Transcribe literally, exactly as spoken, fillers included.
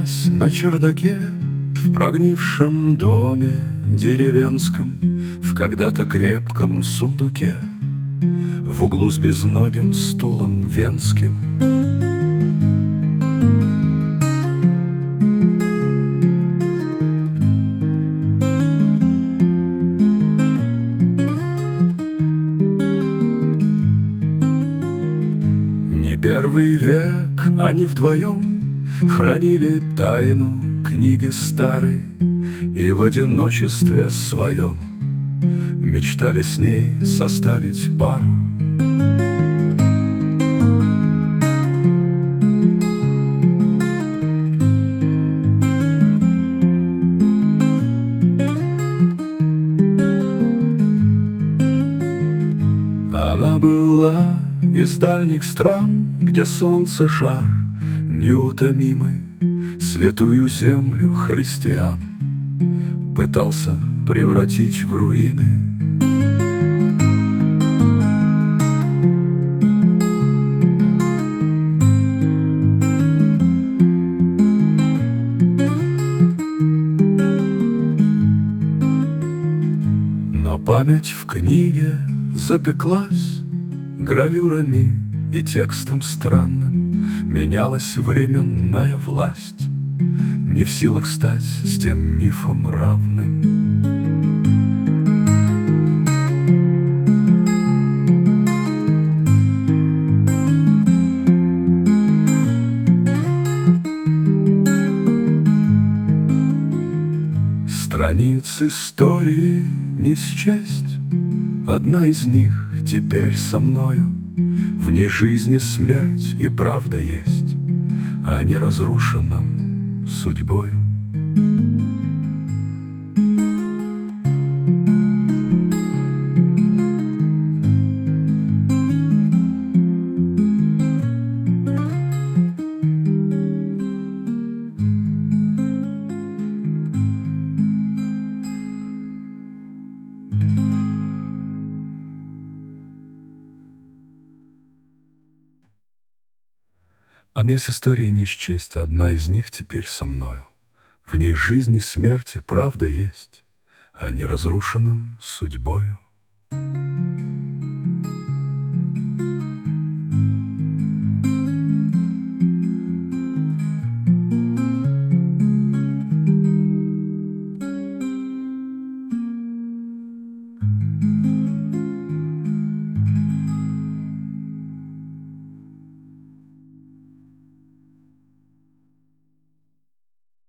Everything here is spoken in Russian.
Пряталась на чердаке в прогнившем доме деревенском, в когда-то крепком сундуке, в углу с безногим стулом венским. Не первый век они вдвоем хранили тайну книги старой и в одиночестве своем мечтали с ней составить пару. Она была из дальних стран, где солнце жар неутомимый святую землю христиан пытался превратить в руины. Но память в книге запеклась гравюрами и текстом странным. Менялась временная власть, не в силах стать с тем мифом равным. Страниц истории не счесть, одна из них теперь со мною. В ней жизнь и смерть и правда есть, а не разрушенном судьбою. А мне с историей не счесть, одна из них теперь со мною. В ней жизнь и смерть и правда есть, а не разрушенным судьбою.